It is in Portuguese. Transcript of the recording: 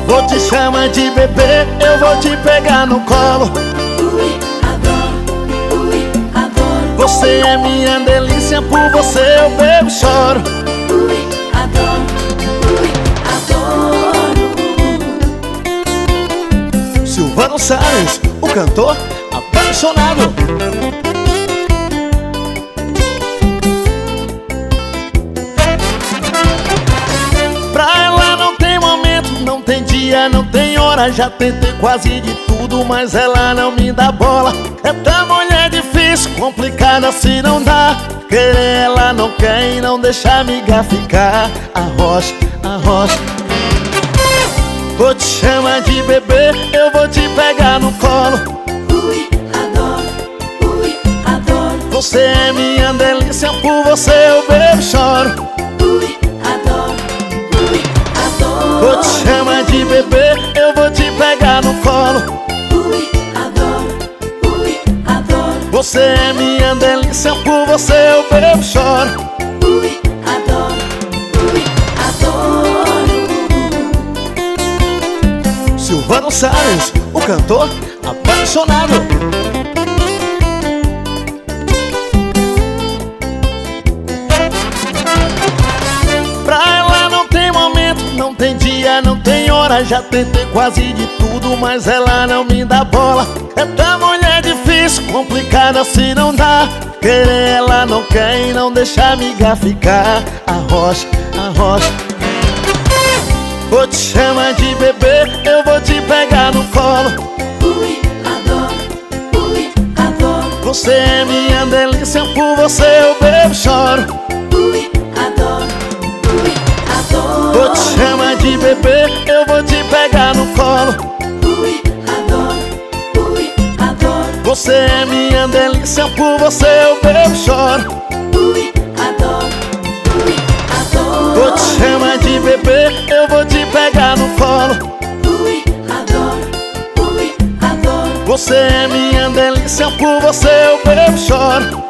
Vou te chamar de bebê, eu vou te pegar no colo. Ui, adoro, ui, adoro. Você é minha delícia, por você eu bebo e choro. Ui, adoro, adoro. Silvano Salles, o cantor apaixonado. Pra ela não tem momento, não tem dia, não tem hora. Já tentei quase de tudo, mas ela não me dá bola. É tão mulher difícil, complicada se não dá. Querer ela não quer e não deixa a amiga ficar. Arrocha, arrocha. Vou te chamar de bebê, eu vou te pegar no colo. Ui, adoro, Você é minha delícia, por você eu bebo e choro. ui, adoro, Vou te chamar de bebê, eu vou te pegar no colo. ui, adoro, Você é minha delícia, por você eu bebo e choro. ui, adoro, Silvano Salles, o cantor apaixonado. Pra ela não tem momento, não tem dia, não tem hora. Já tentei quase de tudo, mas ela não me dá bola. É tão mulher difícil, complicada se não dá. Querer ela não quer e não deixa a amiga ficar. Arrocha, arrocha. Vou te chamar de bebê, eu vou te pegar no colo. ui, adoro, Você é minha delícia, por você eu bebo e choro. ui, adoro, Vou te chamar de bebê, eu vou te pegar no colo. ui, adoro, Você é minha delícia, por você eu bebo e choro. ui, adoro, Vou te chamar de bebê, eu vou te pegar no colo. ui, adoro, Você é minha delícia, por você eu bebo e choro.